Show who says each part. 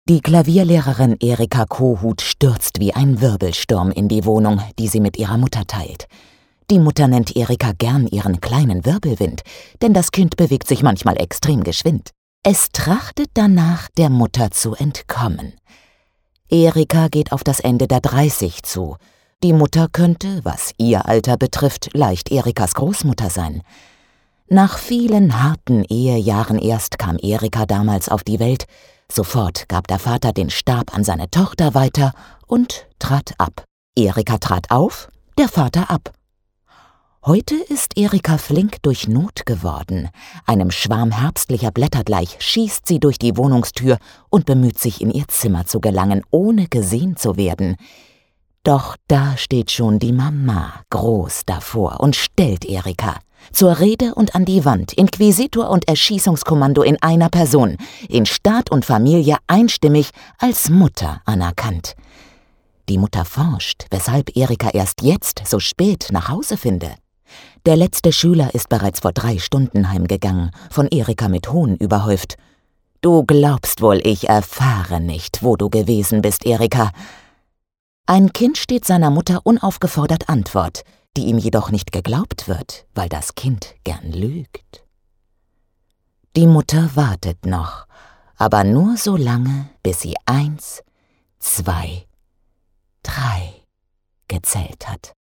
Speaker 1: Die Klavierlehrerin Erika Kohut stürzt wie ein Wirbelsturm in die Wohnung, die sie mit ihrer Mutter teilt. Die Mutter nennt Erika gern ihren kleinen Wirbelwind, denn das Kind bewegt sich manchmal extrem geschwind. Es trachtet danach, der Mutter zu entkommen. Erika geht auf das Ende der 30 zu. Die Mutter könnte, was ihr Alter betrifft, leicht Erikas Großmutter sein. Nach vielen harten Ehejahren erst kam Erika damals auf die Welt. Sofort gab der Vater den Stab an seine Tochter weiter und trat ab. Erika trat auf, der Vater ab. Heute ist Erika flink durch Not geworden. Einem Schwarm herbstlicher Blätter gleich schießt sie durch die Wohnungstür und bemüht sich, in ihr Zimmer zu gelangen, ohne gesehen zu werden. Doch da steht schon die Mama groß davor und stellt Erika zur Rede und an die Wand, Inquisitor und Erschießungskommando in einer Person, in Staat und Familie einstimmig als Mutter anerkannt. Die Mutter forscht, weshalb Erika erst jetzt so spät nach Hause finde. Der letzte Schüler ist bereits vor 3 Stunden heimgegangen, von Erika mit Hohn überhäuft. »Du glaubst wohl, ich erfahre nicht, wo du gewesen bist, Erika.« Ein Kind steht seiner Mutter unaufgefordert Antwort, die ihm jedoch nicht geglaubt wird, weil das Kind gern lügt. Die Mutter wartet noch, aber nur so lange, bis sie 1, 2, 3 gezählt hat.